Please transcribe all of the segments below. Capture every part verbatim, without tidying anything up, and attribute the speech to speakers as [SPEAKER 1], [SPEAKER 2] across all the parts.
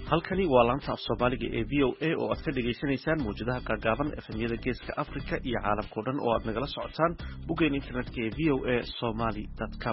[SPEAKER 1] halkani waa laanta af Soomaaliga ee V O A oo aad ka dhageysanaysaan muujadaha gaagaaban efemyada geeska Afrika iyo caalamka oo dhan oo aad nagala socotaan boggeena internetka ee v o a somali dot com.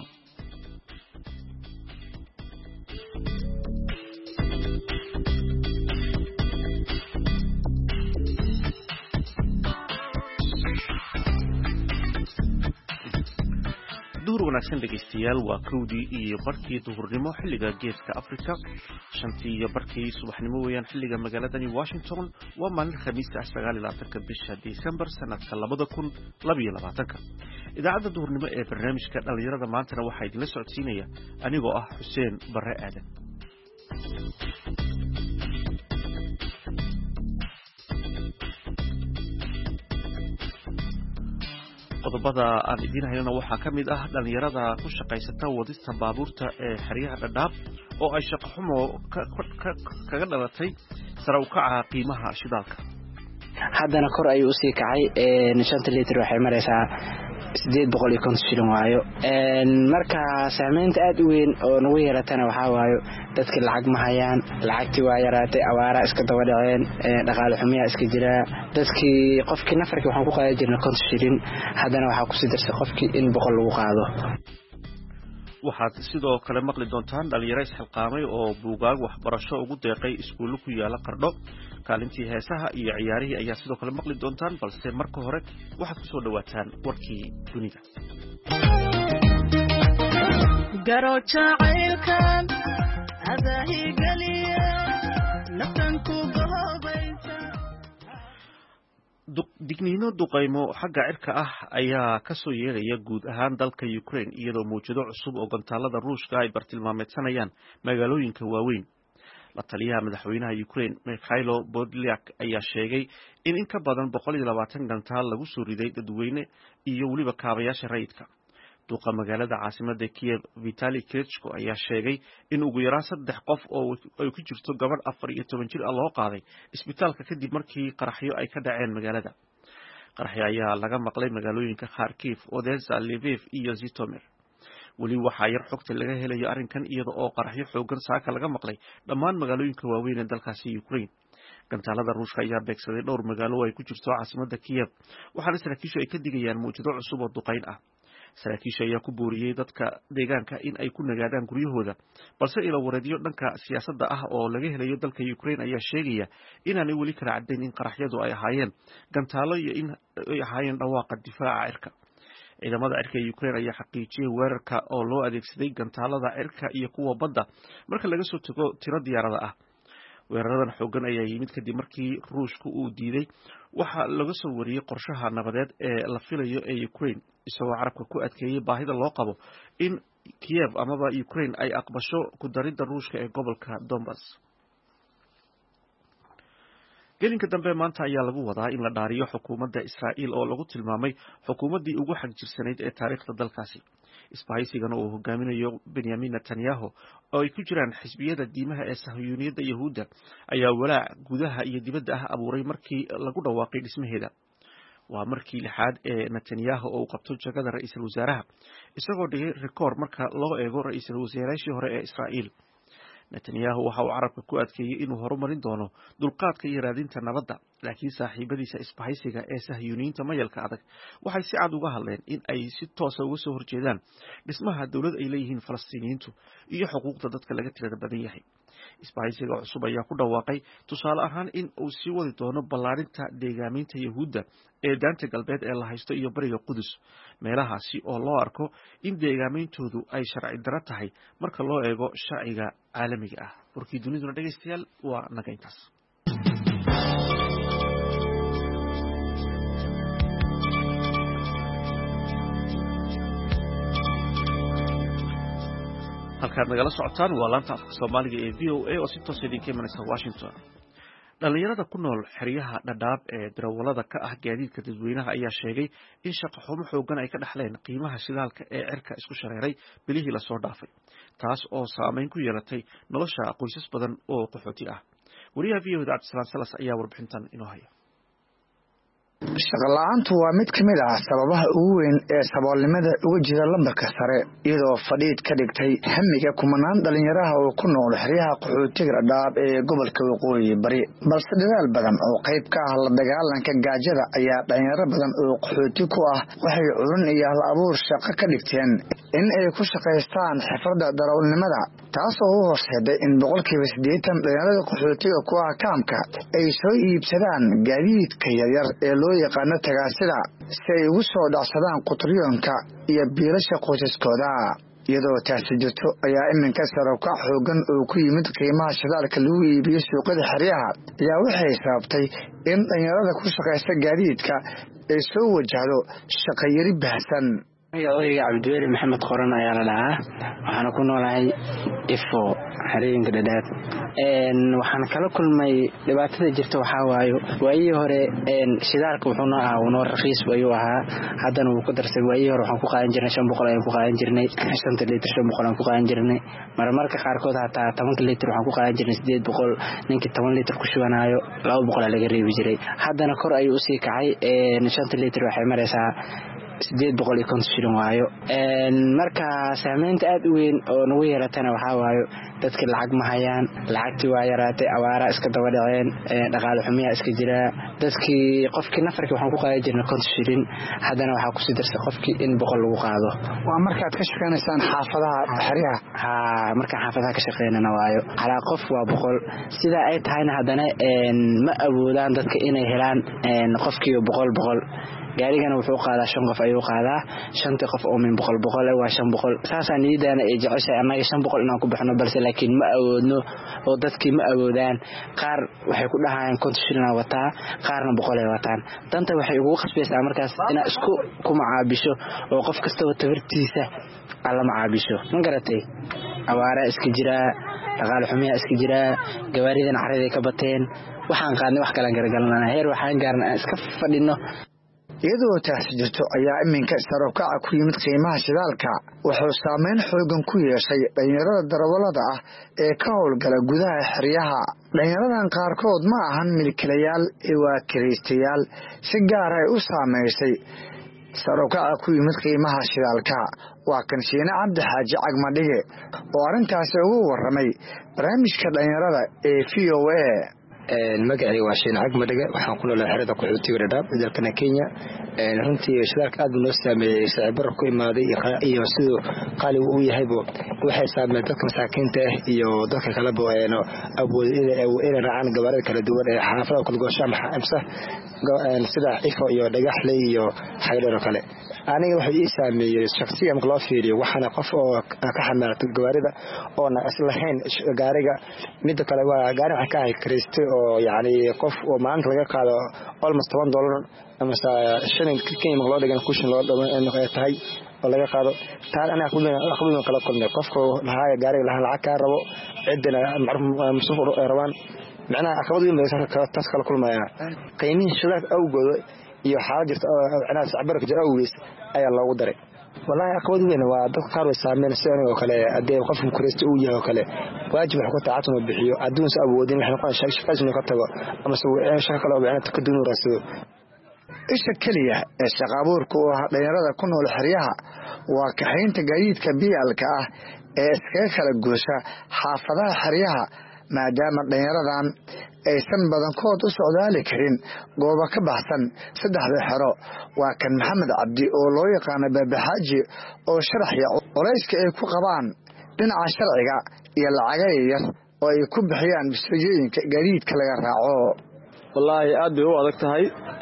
[SPEAKER 1] duhur wanaagsan dhegeystayaal waa kowdii iyo barkii duhurnimo xilliga geeska Afrika, shantii iyo barkii subaxnimo weeyaan xilliga magaaladani Washington. waa maalin khamiis ah sagaal iyo labaatanka bisha December sanadka labada kun laba iyo labaatanka. idaacadda duhurnimo ee barnaamijka dhalinyarada maantana waxaa idinla socodsiinaya anigoo ah Xuseen Barre Aadan. qodobada aan idin haynana waxaa ka mid ah dhalinyarada ku shaqaysata wadista baabuurta ee xeryaha Dhadhaab oo ay shaqo xumo kaga dhalatay sare u kaca qiimaha shidaalka.
[SPEAKER 2] haddana kor ayuu usii kacay shanta litir waxay maraysaa sideed boqol iyo konton shilin waayo. marka saamaynta aad u weyn oo nagu yeelatana waxaa waayo dadka lacag ma hayaan, lacagtii waa yaraatay, abaara iska daba dhaceen, dhaqaale xumiyaa iska jira. dadkii qofkii nafarkii waxaan ku qaadan jirnay konton shilin, haddana waxaa kusii darsay qofkii in boqol lagu qaado.
[SPEAKER 1] waxaad sidoo kale maqli doontaan dhalinyaro isxilqaamay oo buugaag waxbarasho ugu deeqay iskuulo ku yaala Qardho. kaalintii heesaha iyo ciyaarihii ayaa sidoo kale maqli doontaan, balse marka hore waxaad ku soo dhawaataan warkii dunida. digniino duqaymo xagga cirka ah ayaa ka soo yeelaya guud ahaan dalka Ukraine iyadoo muujado cusub oo gantaalada Ruushka ay bartilmaameedsanayaan magaalooyinka waaweyn. la taliyaha madaxweynaha Ukraine Mikhailo Podolyak ayaa sheegay in in ka badan boqol iyo labaatan gantaal lagu soo riday dadweyne iyo waliba kaabayaasha rayidka. duqa magaalada caasimadda Kiev Vitali Klitschko ayaa sheegay in ugu yaraan saddex qof oo ay ku jirto gabadh afar iyo toban jir ah loo qaaday isbitaalka kadib markii qaraxyo ay ka dhaceen magaalada. qaraxyo ayaa laga maqlay magaalooyinka Kharkiv, Odessa, Lviv iyo Zhytomyr. weli waxaa yar xogta laga helayo arrinkan iyada oo qaraxyo xoogan saaka laga maqlay dhammaan magaalooyinka waaweyn ee dalkaasi Ukraine. gantaalada Ruushka ayaa beegsaday dhowr magaalo oo ay ku jirto caasimadda Kiev, waxaana saraakiishu ay ka digayaan muujado cusub oo duqayn ah. saraakiisha ayaa ku booriyey dadka deegaanka in ay ku nagaadaan guryahooda, balse ilo wareedyo dhanka siyaasadda ah oo laga helayo dalka Ukraine ayaa sheegaya inaanay weli kala caddayn in qaraxyadu ay ahaayeen gantaalo iyo in ay ahaayeen dhawaaqa difaaca cirka. ciidamada cirka ee Ukraine ayaa xaqiijiyay weerarka oo loo adeegsaday gantaalada cirka iyo kuwa badda marka laga soo tago tiro diyaarada ah. weeraradan xoogan ayaa yimid kadib markii Ruushku uu diiday waxa laga soo wariyay qorshaha nabadeed ee la filayo ee Ukraine, isagoo carabka ku adkeeyay baahida loo qabo in Kiev amaba Ukraine ay aqbasho ku daridda Ruushka ee gobolka Donbas. gelinka dambe maanta ayaa lagu wadaa in la dhaariyo xukuumadda Israa'iil oo lagu tilmaamay xukuumaddii ugu xagjirsaneyd ee taariikhda dalkaasi. isbahaysigan oo hogaaminayo Benjamin Netanyahu oo ay ku jiraan xisbiyada diimaha ee Sahyuuniyadda Yahuudda ayaa walaac gudaha iyo dibadda ah abuuray markii lagu dhawaaqay dhismaheeda. waa markii lixaad ee Netanyahu oo qabto jagada ra'iisul wasaaraha, isagoo dhigay rikoor marka loo eego ra'iisul wasaarayaashii hore ee Israa'iil. Netanyahu waxa uu carabka ku adkeeyay inuu horumarin doono dulqaadka iyo raadinta nabadda, laakiin saaxiibadiisa isbahaysiga ee Sahyuuniyiinta mayalka adag waxay si cad uga hadleen in ay si toos ah uga soo horjeedaan dhismaha dawlad ay leeyihiin Falastiiniyiintu iyo xuquuqda dadka laga tirada badan yahay. isbahaysiga cusub ayaa ku dhawaaqay tusaale ahaan in uu sii wadi doono ballaarinta deegaaminta Yahuudda ee daanta galbeed ee la haysto iyo bariga Qudus, meelahaasi oo loo arko in deegaamintoodu ay sharci darro tahay marka loo eego sharciga caalamiga ah. warkii duniduna dhegeystayaal waa naga intaas. halkaad nagala socotaan waa laanta afka Soomaaliga ee V O A oo si toos ah idinka imanaysa Washington. dhalinyarada ku nool xeryaha Dhadhaab ee darawalada ka ah gaadiidka dadweynaha ayaa sheegay in shaqo xumo xoogan ay ka dhaxleen qiimaha shidaalka ee cirka isku shareeray bilihii la soo dhaafay, taas oo saameyn ku yeelatay nolosha qoysas badan oo qaxooti ah. wariyaha V O A Cabdisalaam Salas ayaa warbixintan inoo haya.
[SPEAKER 3] shaqo la'aantu waa mid ka mid ah sababaha ugu weyn ee saboolnimada uga jira lambarka sare iyadoo fadhiid ka dhigtay hamiga kumanaan dhalinyaraha oo ku nool xeryaha qaxootiga Dhadhaab ee gobolka Waqooyi Bari balse dadaal badan oo qayb ka ah la dagaalanka gaajada ayaa dhalinyaro badan oo qaxooti ku ah waxay culun iyo hal abuur shaqo ka dhigteen in ay ku shaqaystaan xirfadda darawalnimada taasoo u horseeday in boqolkiiba siddeetan dhalinyarada qaxootiga ku ah kaamka ay soo iibsadaan gaadiidka yaryar ee loo yaqaano tagaasida si ay ugu soo dhacsadaan qutriyonka iyo biilasha qoysaskooda iyadoo taasi jirto ayaa iminka sarowka xoogan oo ku yimid qiimaha shidaalka lagu iibiyo suuqyada xeryaha ayaa waxay sababtay in dhalinyarada ku shaqaysta gaadiidka ay soo wajahdo shaqo yari baahsan
[SPEAKER 2] magacayga Cabdiweli Maxamed Qoran ayaa la dhahaa waxaan ku noolahay ifo xereenka Dhadhaab een waxaan kala kulmay dhibaatada jirta waxa waayo waayii hore een shidaalka wuxuu noo ahaa noo raqiis ayuu ahaa haddana wuu ku darsay waayii hore waxaan ku qaadan jirnay shan boqol ayaan ku qaadan jirnay shan litir shan boqol aan ku qaadan jirnay marmarka qaar kood hataa toban litir waxaan ku qaadan jirnay siddeed boqol ninkii toban litir ku shubanayo laba boqol laga reebi jiray haddana kor ayuu u sii kacay een shan litir waxay maraysaa siddeed boqol iyo konton shilin waayo een marka saameynta aad u weyn oo nagu yeelatana waxa waayo dadka lacag ma hayaan lacagtii waa yaraatay awaara iska daba dhaceen dhaqaale xumiya iska jira dadkii qofkii nafarkii waxaan ku qaadan jirnay konton shilin haddana waxa ku sii darsay qofkii in boqol lagu qaado
[SPEAKER 3] waa markaad ka shaqeynaysaan xaafadaha xeryaha
[SPEAKER 2] ha marka xaafadaha ka shaqeynana waayo hala qof waa boqol sida ay tahayna haddana een ma awoodaan dadka inay helaan een qofkii boqol boqol gaarigana wuxuu qaadaa shan qof ayuu qaadaa shantii qof oo min boqol boqol waa shan boqol saasaan nidaana ay jeceshay anaga shan boqol inaan ku baxno balse laakiin ma awoodno oo dadkii ma awoodaan qaar waxay ku dhahayaan konton shilin wataa qaarna boqol ay wataan danta waxay ugu qasbaysaa markaas inaa isku ku macaabisho oo qof kastaba tabartiisa alla macaabisho ma garatay awaara iska jira dhaqaale xumiya iska jira gawaaridan carrada ka bateen waxaan qaadnay wax kala gargalanaa heer waxaan gaarnaa iska fadhino
[SPEAKER 3] iyadoo taasi jirto ayaa iminka sarowkaca ku yimid qiimaha shidaalka wuxuu saameyn xoogan ku yeeshay dhalinyarada darawalada ah ee ka howlgala gudaha xeryaha dhalinyaradan qaarkood ma ahan milkilayaal ee waa kiraystayaal si gaar ay u saameysay sarowkaca ku yimid qiimaha shidaalka waa kan Shiine Cabdi Xaaji Cagmadhige oo arrintaasi ugu warramay barnaamijka dhalinyarada ee V O A
[SPEAKER 4] magacayga waa Shiine Cagmadhige waxaan ku noolahay xerada qaxootiga Dhadhaab dalka Kenya ee runtii shidaalka aad noo saameeyay sicir ku imaaday iyo sidoo qaali uu yahay bo waxay saameeyay dadka masaakiinta ah iyo dadka kala booyeen awood inay raacaan gawaarida kala duwan ee xaafadaha kala goosha ama amsa sida ifo iyo dhagaxley iyo xaydaro kale aniga waxa ii saameeyay shakhsiyan loo fiiriyo waxana qof oo ka xamaartay gawaarida oo na islahayn gaariga mid kale waa gaari ka hay kristo oo yaani qof oo maanta laga qaado almost toban dollar ama shilin Kenya loo dhigan kushin loo dhamaan tahay oo laga qaado taan ana aqoon kala kulmay qofka lahaa gaariga lahaa lacag ka rabo cidina mas'uul rabaan macnaha aqoonta inay ka taas kala kulmaya qiimihiisa shidaalka awgoodo iyo xaalad jirta oo cinaas cabarka jira awgees ayaa loogu daray wallahi aqoon weyn waa dad qaar way saameynayaan oo kale hadee qofku kuristo uu yahay oo kale waajib wax ku taacatuma bixiyo aduun sa awoodin wax noqon shaqo shaqo ka tago ama soo shaqo kale oo bixinta ka duun raasado
[SPEAKER 3] isha kaliya ee shaqo abuurku oo dhalinyarada ku nool xeryaha waa kaxaynta gaadiidka biyalka ah ee iska kala goosha xaafadaha xeryaha maadaama dhalinyaradan aysan badankood u socdaali karin goobo ka baxsan saddexda xero waa kan Maxamed Cabdi oo loo yaqaan Baabaxaaji oo sharaxya culayska ay ku qabaan dhinaca sharciga iyo lacaga yar oo ay ku bixiyaan bisajooyinka gaadiidka laga raaco
[SPEAKER 5] wallahi aad bay u adag tahay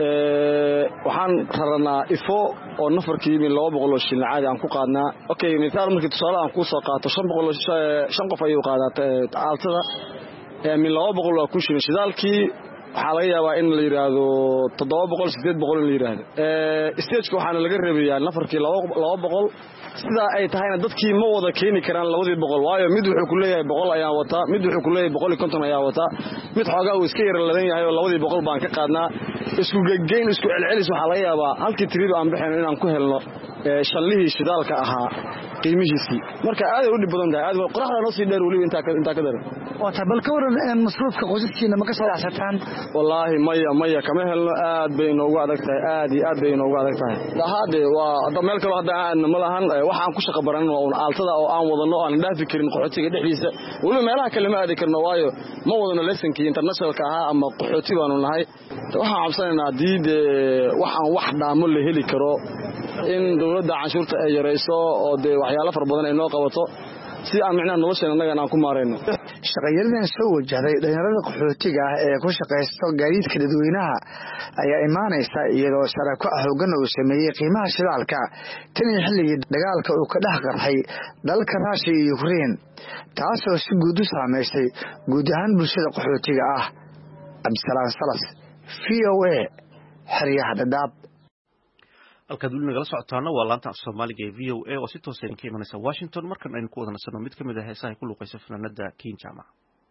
[SPEAKER 5] ee waxaan raranaa ifo oo nafarkii min laba boqol oo shilin caadi aan ku qaadnaa okay misaal markii tusaale aan ku soo qaato shan boqol shan qof ayuu qaadatay aaltada ee min laba boqol waa ku shilin shidaalkii waxaa laga yaabaa in la yiraahdo toddoba boqol siddeed boqol in la yiraahdo ee stage-ka waxaana laga reebayaa nafarkii laba boqol sida ay tahayna dadkii ma wada keeni karaan labadii boqol waayo mid wuxuu ku leeyahay boqol ayaan wataa mid wuxuu ku leeyahay boqol iyo konton ayaan wataa mid xoogaa uu iska yar ladan yahay oo labadii boqol baan ka qaadnaa isku gegeyn isku celcelis waxa laga yaabaa halkii tiriid aan bixin inaan ku helno shallihii shidaalka ahaa qiimihiisii marka aad ay u dhib badan tahay aad qoraxda noo sii dheer waliba inta inta ka daran
[SPEAKER 3] wata bal ka waran masruufka qoyskiina ma ka soo dhacsataan
[SPEAKER 5] wallaahi maya maya kama helno aad bay inoogu adag tahay aad iyo aad bay inoogu adag tahay hadda waa hadda meel kale hadda aan ma lahan waxaan ku shaqo baran oo aaltada oo aan wadano aan dhaafi karin qaxootiga dhexdiisa waliba meelaha kale ma aadi karno waayo ma wadano lessonkii internationalka ahaa ama qaxooti baanu nahay waxaan cabsanaynaa diid waxaan wax dhaamo la heli karo in dawladda canshuurta ay yareyso oo de waxyaalo far badan ay noo qabato si aan micnaha nolosheena annaga aan ku maareyno
[SPEAKER 3] shaqayadan soo wajahday dhalinyarada qaxootiga ah ee ku shaqaysta gaadiidka dadweynaha ayaa imaanaysa iyadoo sharako xoogan uu sameeyey qiimaha shidaalka tan iyo xilligii dagaalka uu ka dhex qarxay dalka Ruushka iyo Ukraine taasoo si guud u saameysay guud ahaan bulshada qaxootiga ah. Abdisalaam Salas V O A xeryaha Dadaab.
[SPEAKER 1] halkaad weli nagala socotaana waa laanta af soomaaliga ee V O A oo si toos ah ka imanaysa Washington markan aynu ku wada nasano mid ka mid ah heesaha ku luuqaysa fanaanada King Jama.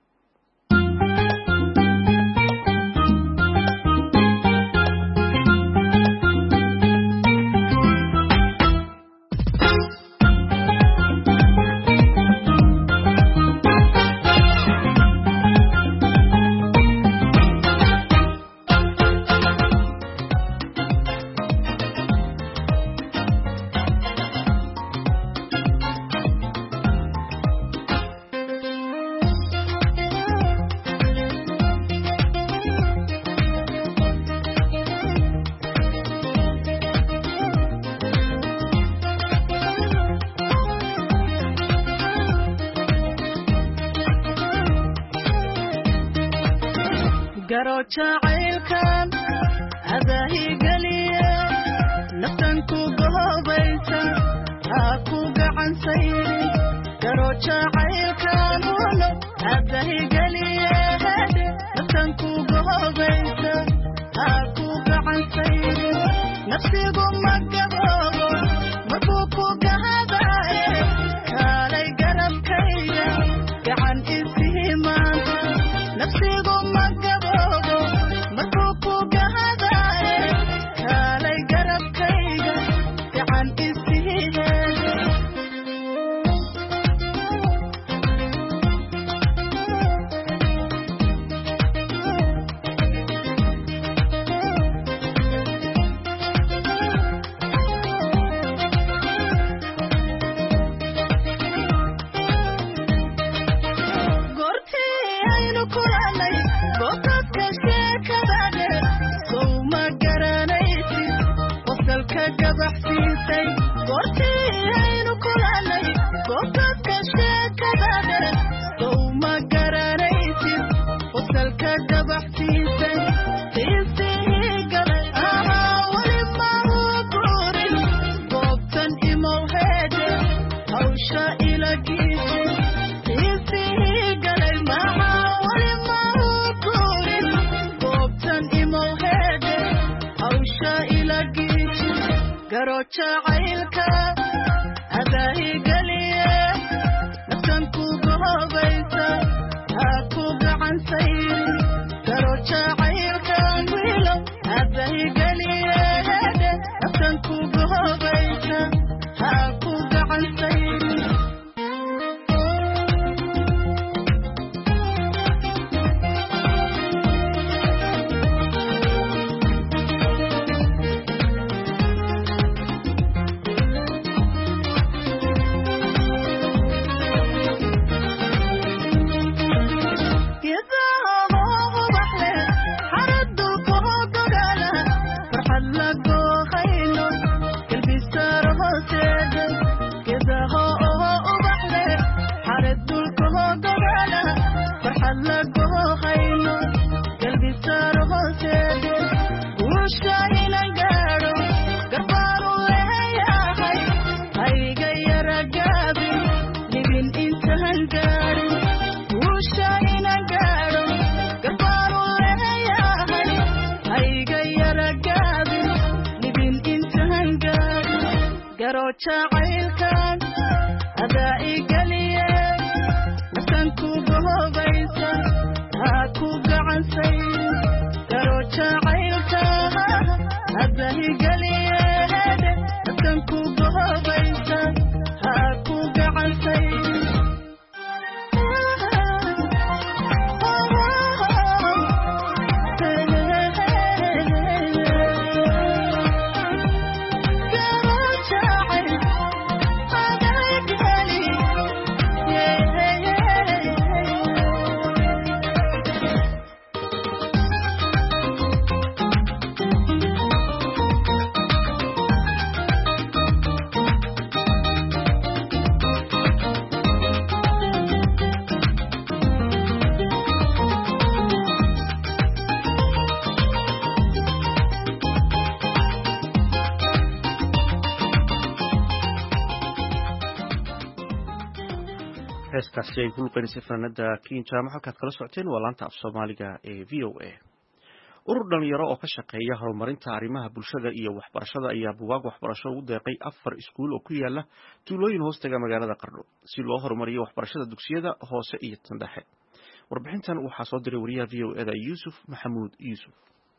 [SPEAKER 6] jacaylkan adahi galiya naftanku gohobaysa haa ku gacan sayri garo jacaylkan uno adahi galiya naftanku gohobaysa haa ku gacan sayri nafsigu magaboobo markuu ku gahadaaye kaalay garabkayga gacan isihimaan nafsigu magaboobo markuu ku gahadaaye kaalay garabkayga gacan isihimaan jacaylka adahi galiya naftanku gohobaysa haa ku gacan sayri garo jacaylka wiilo adahi galiya naftanku gohobaysa haa ku gacan sayri jacaylkan adahi galiya naftanku gohobaysa haa ku gacan sayri garo jacaylka adahi galiya naftanku
[SPEAKER 1] heeskaasi ay ku luqeynaysa fanaanada King Jaamac halkaad kala socoteen waa laanta af Soomaaliga ee V O A. Urur dhalinyaro oo ka shaqeeya horumarinta arrimaha bulshada iyo waxbarashada ayaa buugaag waxbarasho u deeqay afar iskuul oo ku yaala tuulooyin hoostaga magaalada Qardho si loo horumariyo waxbarashada dugsiyada hoose iyo tan dhexe. Warbixintan waxaa soo diray wariyaha V O A da Yuusuf Maxamuud Yuusuf.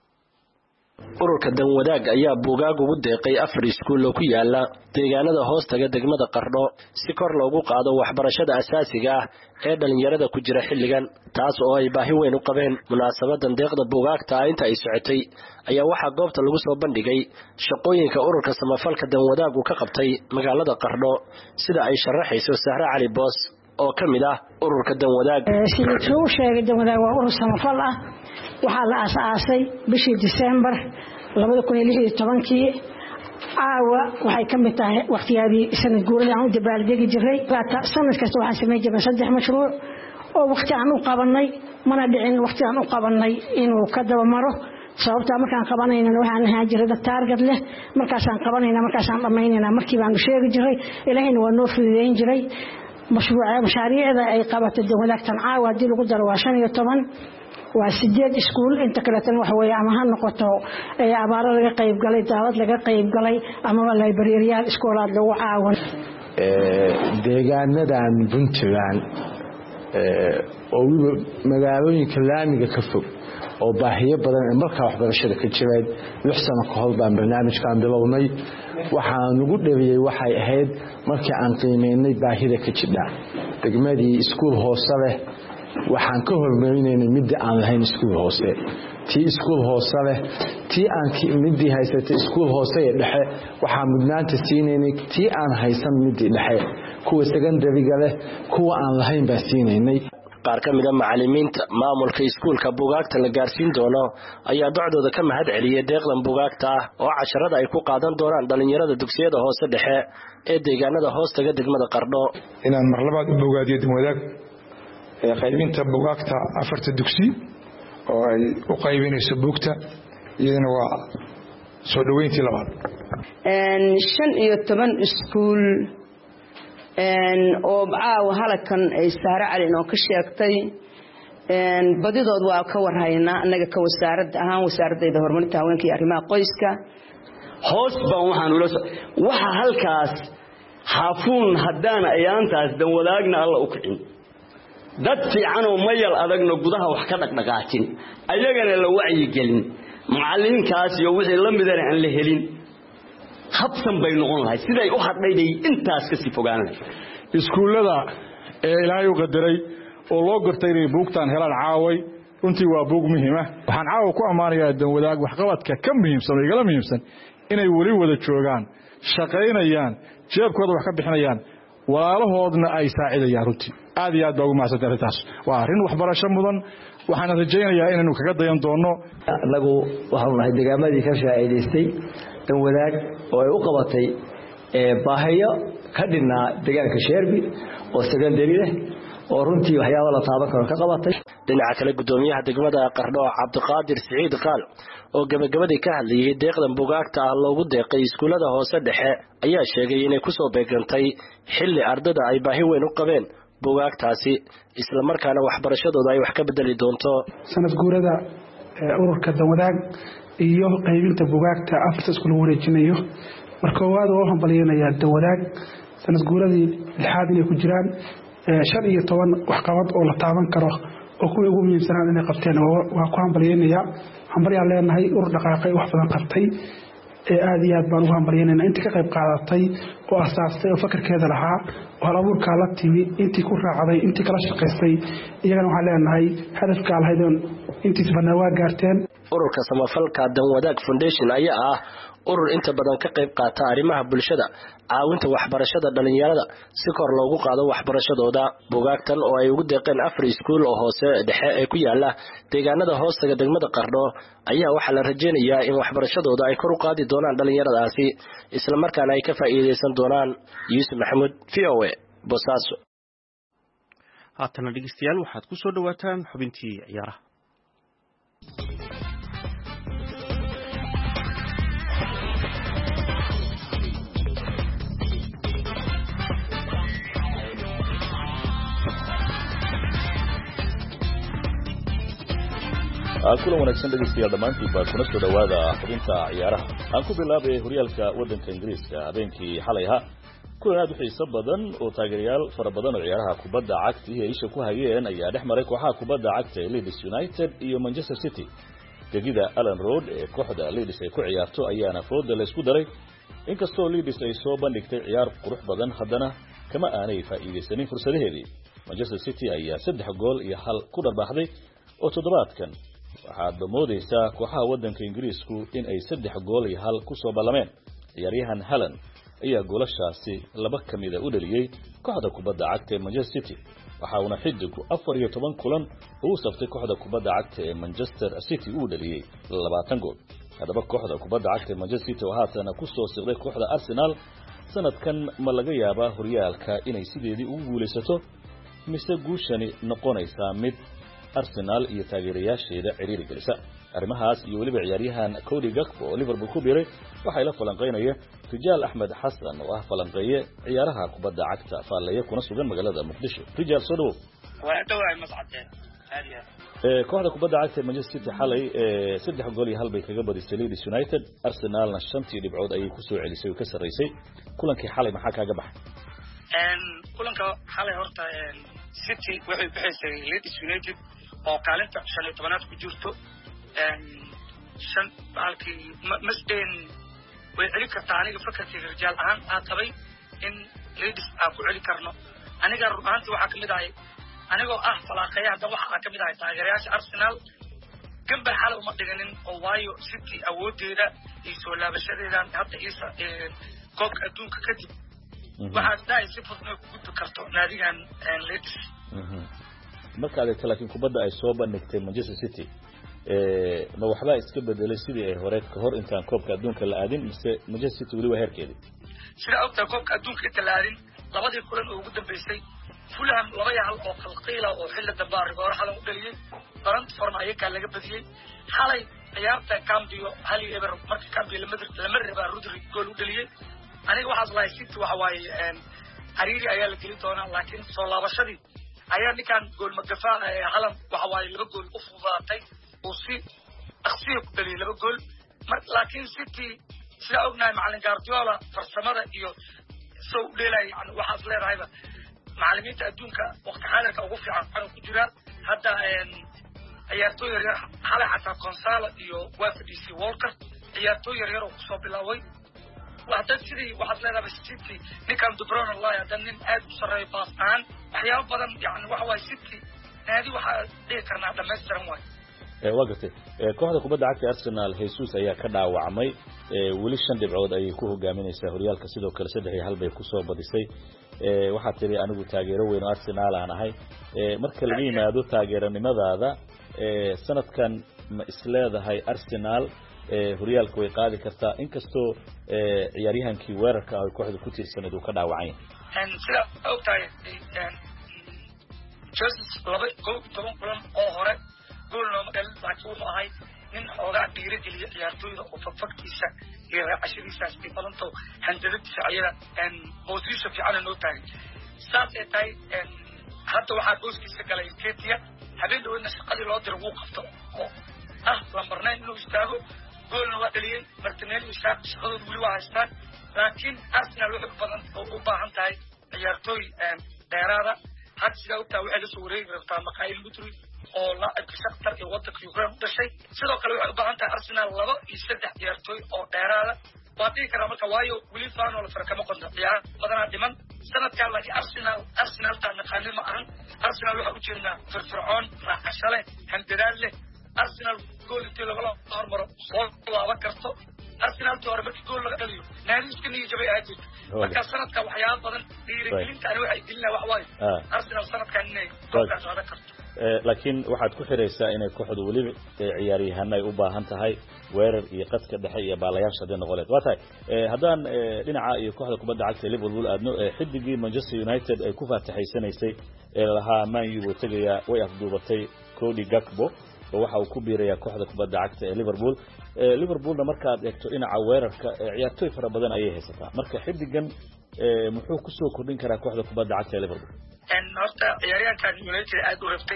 [SPEAKER 7] ururka danwadaag ayaa buugaag ugu deeqay afar iskuul oo ku yaala deegaanada hoostaga degmada Qardho si kor loogu qaado waxbarashada asaasiga ah ee dhalinyarada ku jira xilligan taas oo ay baahi weyn u qabeen. munaasabadan deeqda buugaagta inta ay socotay ayaa waxaa goobta lagu soo bandhigay shaqooyinka ururka samafalka danwadaag uu ka qabtay magaalada Qardho sida ay sharaxayso Sahra Cali Boos oo kamid ah ururka danwadaag.
[SPEAKER 8] sidoo uu sheegay danwadaag waa urur samafal ah waxaa la aasaasay bishii December laba kun iyo lix iyo toban aawa waxay ka mid tahay waqtiyadii sanad guurada aan u dabaaldegi jiray sanad kasta waxaan sameeyay jiray saddex mashruuc oo waqti aan u qabanay mana dhicin waqti aan u qabanay inuu ka daba maro sababta markaan qabanayna waxaan ahaa jiray target leh markaas aan qabanayna markaas aan dhamaynayna markii baan sheegi jiray ilaahayna waa noo fududeyn jiray mashruuca mashaariicda ay qabatay dawladdan caawa dii lagu daro waa shan iyo toban waa sideed iskuul inta kale tan wax weeye ama ha noqoto ee abaaro laga qayb galay daawad laga qayb galay ama librariyaal iskoolaad lagu caawan
[SPEAKER 9] ee deegaanadan Puntland ee oo magaalooyinka laamiga ka fog oo baahiyo badan ee markaa waxbarashada ka jiray lix sano ka hor baan barnaamijkan bilownay waxaan ugu dhaliyay waxay ahayd markii aan qiimeynay baahida ka jira degmadii iskuul hoose leh waxaan ka hormarinaynay midda aan lahayn iskuul hoose tii iskuul hoose leh tii aan midii haysatay iskuul hoose ee dhexe waxaan mudnaanta siinaynay tii aan haysan midii dhexe kuwa secondary-ga leh kuwa aan lahayn baa siinaynay.
[SPEAKER 7] qaar ka mid ah macallimiinta maamulka iskuulka buugaagta la gaarsiin doono ayaa docdooda ka mahad celiyay deeqdan buugaagta ah oo casharada ay ku qaadan doonaan dhalinyarada dugsiyada hoose dhexe ee deegaanada hoostaga degmada Qardho.
[SPEAKER 10] inaan mar labaad u bogaadiyo danwadaag ee qaybinta buugaagta afarta dugsi oo ay u qaybinayso buugta iyadana waa soo dhaweyntii labaad
[SPEAKER 11] een shan iyo toban iskuul een oo caawa halakan ay Sahra Cali oo ka sheegtay een badidood waa ka warhaynaa anaga ka wasaaradda ahaan wasaaradda horumarinta haweenka iyo arrimaha qoyska
[SPEAKER 12] hoos baan waxaan ula waxa halkaas xafuun hadaan ayaantaas danwadaagna alla u kicin dad fiican oo mayal adagna gudaha wax ka dhaqdhaqaajin ayagana la wacyi gelin macallinkaas iyo wixii la midana aan la helin habsan bay noqon lahayd siday u hadhayday intaas ka sii fogaanay
[SPEAKER 13] iskuulada ee Ilaahay u qadaray oo loo gortay inay buugtaan helaan caaway runtii waa buug muhiim ah waxaan caawa ku amaanayaa danwadaag wax qabadka ka muhiimsan oo igala muhiimsan inay wali wada joogaan shaqaynayaan jeebkooda wax ka bixinayaan walaalahoodna ay saacidayaan runtii aad iyo aad baa ugu mahadsantahay taas waa arrin waxbarasho mudan waxaan rajaynayaa inaynu kaga dayan doono
[SPEAKER 14] anagu waxaan nahay deegaamadii ka faa'iideystay danwadaag oo ay u qabatay ee baahiyo ka dhinaa deegaanka Sheerbi oo secondary leh oo runtii waxyaabo la taaban karo ka qabatay.
[SPEAKER 7] dhinaca kale gudoomiyaha degmada Qardho Cabdiqaadir Saciid Qaal oo gabagabadii ka hadlayay deeqdan buugaagta ah loogu deeqay iskuulada hoose dhexe ayaa sheegay inay ku soo beegantay xilli ardada ay baahi weyn u qabeen buugaagtaasi isla markaana waxbarashadooda ay wax ka bedeli doonto.
[SPEAKER 15] sanad guurada ururka danwadaag iyo qaybinta buugaagta afarta iskuul wareejinayo marka waad oo hambalyeynaya danwadaag sanad guuradii lixaad inay ku jiraan shan iyo toban wax qabad oo la taaban karo oo kuwa ugu muhiimsan inay qabteen waa ku hambalyeynaya hambalyaa leenahay urur dhaqaaqay wax badan qabtay ee aad iyo aad baan u hambalyeynayna intii ka qayb qaadatay oo asaastay oo fakarkeeda lahaa oo hal abuurka la timi intii ku raacday intii kala shaqaystay iyagana waxaan leenahay hadafka lahaydon intii banaa waa gaarteen.
[SPEAKER 7] ururka samafalka danwadaag foundation ayaa ah urur inta badan ka qayb qaata arrimaha bulshada caawinta waxbarashada dhalinyarada si kor loogu qaado waxbarashadooda. buugaagtan oo ay ugu deeqeen afar iskuul oo hoose dhexe ee ku yaala deegaanada hoostaga degmada Qardho ayaa waxaa la rajaynayaa in waxbarashadooda ay kor u qaadi doonaan dhalinyaradaasi isla markaana ay ka faa'iideysan doonaan. Yuusuf Maxamuud V O A Boosaaso.
[SPEAKER 1] haatana dhegeystayaal waxaad ku soo dhawaataan xubintii ciyaaraha.
[SPEAKER 16] kulan wanaagsan dhegeystayaal dhamaantiinba kuna soo dhawaada xubinta ciyaaraha aan ku bilaabay horyaalka wadanka Ingiriiska habeenkii xalay ahaa kulan aad u xiiso badan oo taageerayaal fara badan oo ciyaaraha kubadda cagta iyo isha ku hayeen ayaa dhex maray kooxaha kubadda cagta ee Leeds United iyo Manchester City gegida Allen Road ee kooxda Leeds ay ku ciyaarto ayaana fooda la isku daray inkastoo Leeds ay soo bandhigtay ciyaar qurux badan haddana kama aanay faa'iideysanin fursadaheedii Manchester City ayaa saddex gool iyo hal ku dharbaaxday oo toddobaadkan waxaad moodaysaa kooxaha wadanka Ingiriisku in ay saddex gool iyo hal ku soo ballameen ciyaaryahan Haaland ayaa goolashaasi laba kamida u dhaliyay kooxda kubadda cagta ee Manchester City waxa uu xidigu afar iyo toban kulan uu saftay kooxda kubadda cagta ee Manchester City uu dhaliyay labaatan gool hadaba kooxda kubadda cagta ee Manchester City oo haatan ku soo siqday kooxda Arsenal sanadkan ma laga yaabaa horyaalka inay sideedii ugu guuleysato mise guushani noqonaysa mid Arsenal iyo taageerayaasheeda ciriiri galisa arrimahaas iyo waliba ciyaaryahan Cody Gakpo oo Liverpool ku biiray waxay la falanqeynayeen Rijal Ahmed Hassan oo ah falanqeeye ciyaaraha kubadda cagta faallaya kuna sugan magaalada Muqdisho Rijal soo dhaw
[SPEAKER 17] waa dhawaay mascadeen aadiya
[SPEAKER 16] ee kooxda kubadda cagta Manchester City xalay ee saddex gool iyo hal bay kaga badisay Leeds United Arsenalna shantii dhibcood ayay ku soo celisay oo ka sareysay kulankii xalay maxaa kaaga baxay
[SPEAKER 17] een kulanka xalay horta een City waxay bixisay Leeds United oo kaalinta shan iyo tobanaad ku jirto een shan halkii mas'een way celi kartaa aniga fakarkayga rijaal ahaan aan qabay in Leeds aan ku celi karno aniga ruuxaanti waxa kamid ah anigoo ah falaaqaya hadda waxa kamid ah taageerayaasha Arsenal gambal xal uma dhiganin oo waayo City awoodeeda iyo soo laabashadeeda hadda isa koobka adduunka kadib waxa daay si fudud ku gudbi karto naadigan Leeds
[SPEAKER 16] marka aad laakiin kubadda ay soo bandhigtay Manchester City ee ma waxba iska bedelay sidii ay hore ka hor intaan koobka adduunka la aadin mise Manchester City wali waa heerkeedii
[SPEAKER 17] sida ogta koobka adduunka inta la aadin labadii kulan oo ugu dambeysay Fulham laba yaal oo qalqiila oo xilli dambe rigoor xalan u dhaliyay Brentford ayaga laga badiyay xalay ciyaarta Cambio hali ever markii Cambio la madrid la marba Rodri gool u dhaliyay aniga waxa la City waxa waaye een xariiri ayaa la gelin doonaa laakiin soo laabashadii ayaa ninkan gool magafaa ee Haaland waxa waaye laba gool u fuudaatay oo si akhsiyo ku dhaliyay laba gool marka laakiin City sida ognahay macallin Guardiola farsamada iyo soo dheelay yani waxa leedahayba macallimiinta adduunka waqti xaadirka ugu fiican ku jira hadda een ciyaartooy yar yar xalay xataa Gonzalo iyo Wafdisi Walker ciyaartooy yar yar oo soo bilaaway waxda sidii waxa leedahay City ninkan De Bruyne Allah ya nin aad u sareeyo baasaan waxyaabo badan yani waxa way City naadi waxa dhigi karnaa dhameystiran way
[SPEAKER 16] ee waqti ee kooxda kubadda cagta Arsenal Jesus ayaa ka dhaawacmay ee wali shan dhibcood ay ku hogaaminaysaa horyaalka sidoo kale saddex iyo hal bay ku soo badisay ee waxa tiri anigu taageero weyn oo Arsenal aan ahay ee marka laga yimaado taageeranimadaada ee sanadkan ma isleedahay Arsenal ee horyaalka way qaadi kartaa inkastoo ee ciyaaryahankii weerarka ay kooxda ku tiirsaneed uu ka dhaawacay
[SPEAKER 17] een sida ogtahay een Jesus laba gool toban kulan oo hore gool loo magal laakiin wuxuu ahay nin xoogaa dhiirigeliya ciyaartooyda oo fafaktiisa iyo raacashadiisa si badanto handaladiisa ayada een position fiican oo tahay saas ay tahay een hadda waxaa booskiisa galay Ketia habeen dhawna shaqadii loo diray wuu qabto oo ah lambarnaan inuu istaago goolna waa dhaliyay Martinelli isaaq shaqadooda wali waa haystaan laakiin Arsenal wuxuu badan oo u baahan tahay ciyaartooy een dheeraada had sida uu taa waxay la soo wareegi kartaa Maqaayil Mudri oo laacibka Shakhtar ee wadanka Ukraine u dhashay sidoo kale waxay u baahan tahay Arsenal laba iyo saddex ciyaartooy oo dheeraada waa dhigi karaa marka waayo wali faano la farka ma qonto ciyaar badan dhiman sanadkan laakiin Arsenal Arsenal taa naqaanimo ahan Arsenal waxa u jeednaa firfircoon raaxashale handadaal leh Arsenal gool intii laga hormaro soo laba karto Arsenal tii hore markii gool laga dhaliyo naadiska niyo jabay aad marka sanadka waxyaabo badan dhiirigelinta ani waxay dilina wax waayo Arsenal sanadkan inay goolka soo karto
[SPEAKER 16] ee laakiin waxaad ku xireysaa inay kooxdu waliba ciyaaryahanay u baahan tahay weerar iyo qadka dhexe iyo baalayaasha hadii noqoleed waa tahay ee hadaan dhinaca iyo kooxda kubadda cagta Liverpool aadno xidigii Manchester United ay ku faataxaysanaysay ee lahaa Man U tagaya way afduubatay Cody Gakpo oo waxa uu ku biiraya kooxda kubadda cagta ee Liverpool ee Liverpoolna markaad eegto dhinaca weerarka ciyaartooy fara badan ayay haysataa marka xidigan ee muxuu ku soo kordhin karaa kooxda kubadda cagta ee Liverpool
[SPEAKER 17] en horta ciyaaryahankan United aad u rabtay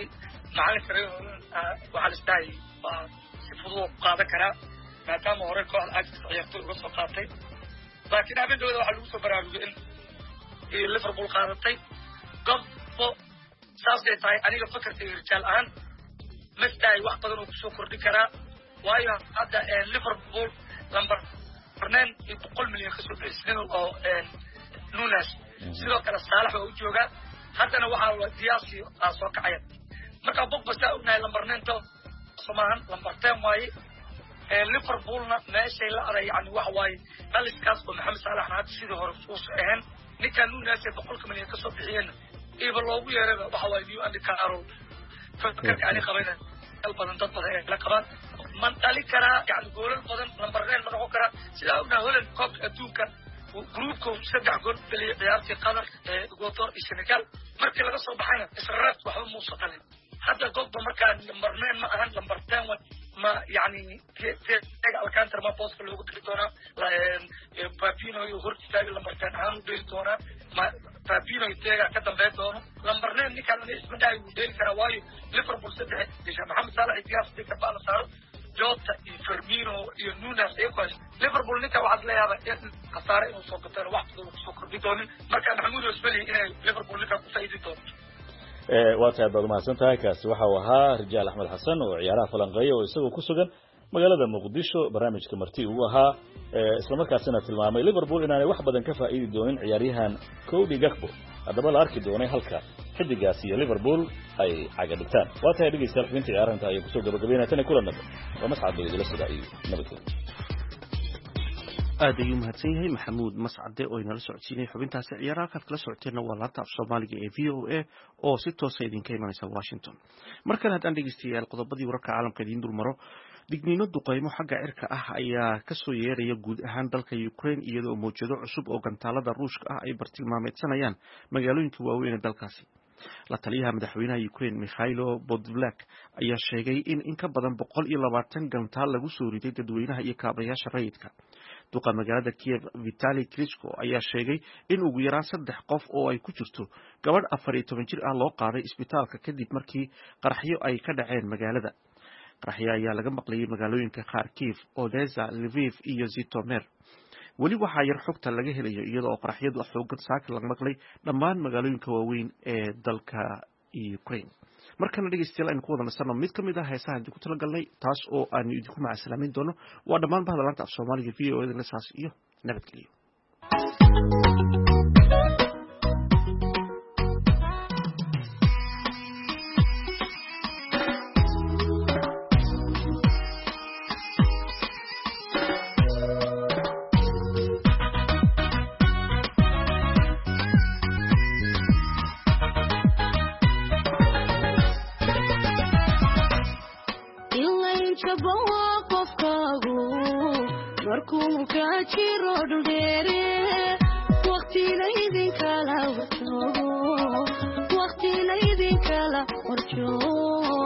[SPEAKER 17] macalinka reer holan waxaa lisdahay waa si fudud qaadan karaa maadaama hore kooxda ajax ciyaartoy uga soo qaatay laakiin habeenkooda waxaa lagu soo baraarugay in liverpool qaadatay gobbo saasay tahay aniga fakartay rijaal ahaan masdahay wax badan oo kusoo kordhin karaa waayo hadda liverpool lambar barnaan iyo boqol milyan kasoo bixisnida oo nunas sidoo kale saalax waa u joogaa haddana waxaa diyaasi aa soo kacaya marka bogba saa ognahay lambar nento somahan lambar ten waaye liverpoolna meeshay la aday yani waxa waaye dhaliskaas oo maxamed saalaxna hadda sidii hore uusa ahayn ninkan nunas ee boqolka milyan kasoo bixiyeen iba loogu yeeraba waxa waaye new andy carroll fakarka ani qabayna dal badan dad badan ee la qabaan man dhali karaa yani goolal badan lambar nine ma noqon karaa sidaa ognahay holland koobka adduunka gruubka saddex gool geliya ciyaartii qatar ee ecuador iyo senegal markii laga soo baxayna israaad waxba muusa dhalin hadda gobba markaa lambar nine ma ahan lambar ten ma yani tega alcantar ma booska loogu diri doonaa papino iyo hor istaagi lambar ten ahaan u dheeli doonaa ma papino iyo tega ka dambeyn doono lambar nine ninkaan ana isma dhahay wuu dheeli karaa waayo liverpool saddex disha maxamed saalax iyo diyaas dika baa la saaro jota iyo fermino iyo nunas iyagoo liverpool ninka waxaad leeyahay khasaare inuu soo gateen wax badan kusoo kordhi doonin marka maxamuud osbeli inay liverpool ninka ku faa'iidi doonto
[SPEAKER 16] waa tahay baad umahadsan tahay kaasi waxa uu ahaa rijaal axmed xasan oo ciyaaraha falanqeeya oo isagoo ku sugan magaalada muqdisho barnaamijka marti uu ahaa islamarkaasina tilmaamay liverpool inaanay wax badan ka faa'iidi doonin ciyaaryahan Cody Gakpo haddaba la arki doonay halka xidigaasi iyo liverpool ay caga dhigtaan waa tahay dhegeystayaal xubinta ciyaaranta ayay kusoo gabagabeynaa tan kulanada waa mascad idila sida ay nabadgelyo
[SPEAKER 1] aad ayuu mahadsan yahay maxamuud mascade oo inala socodsiinay xubintaasi ciyaaraha halkaad kala socoteenna waa laanta af soomaaliga ee v o a oo si toosa idinka imanaysa washington mar kale haddaan dhegeystayaal qodobadii wararka caalamka idiin dul maro digniino duqeymo xagga cirka ah ayaa kasoo yeeraya guud ahaan dalka Ukraine iyadoo mowjado cusub oo gantaalada Ruushka ah ay bartilmaameedsanayaan magaalooyinka waaweyn ee dalkaasi la taliyaha madaxweynaha Ukraine Mikhailo Podolyak ayaa sheegay in in ka badan boqol iyo labaatan gantaal lagu soo riday dadweynaha iyo kaabayaasha rayidka duqa magaalada Kiev Vitali Klitschko ayaa sheegay in ugu yaraan saddex qof oo ay ku jirto gabadh afar iyo toban jir ah loo qaaday isbitaalka kadib markii qaraxyo ay ka dhaceen magaalada qaraxyo ayaa laga maqlayay magaalooyinka Kharkiv, Odessa, Lviv iyo Zhytomyr weli waxaa yar xogta laga helayo iyadoo qaraxyadu xoogan saaka laga maqlay dhammaan magaalooyinka waaweyn ee dalka Ukraine markana dhegeystayaal aynu ku wada nasano mid ka mid ah heesaha idinku talagalnay taas oo aan idinku macasalaamin doono waa dhammaan bahda laanta af soomaaliga v o a saas iyo nabadgelyo
[SPEAKER 6] waqti la idin kala horjoogo